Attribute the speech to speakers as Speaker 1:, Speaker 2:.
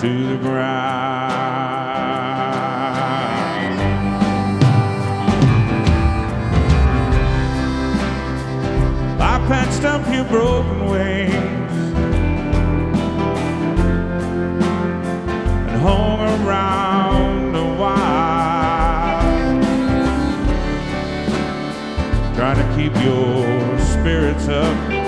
Speaker 1: to the ground. I patched up your broken wings and hung around a while, trying to keep your spirits up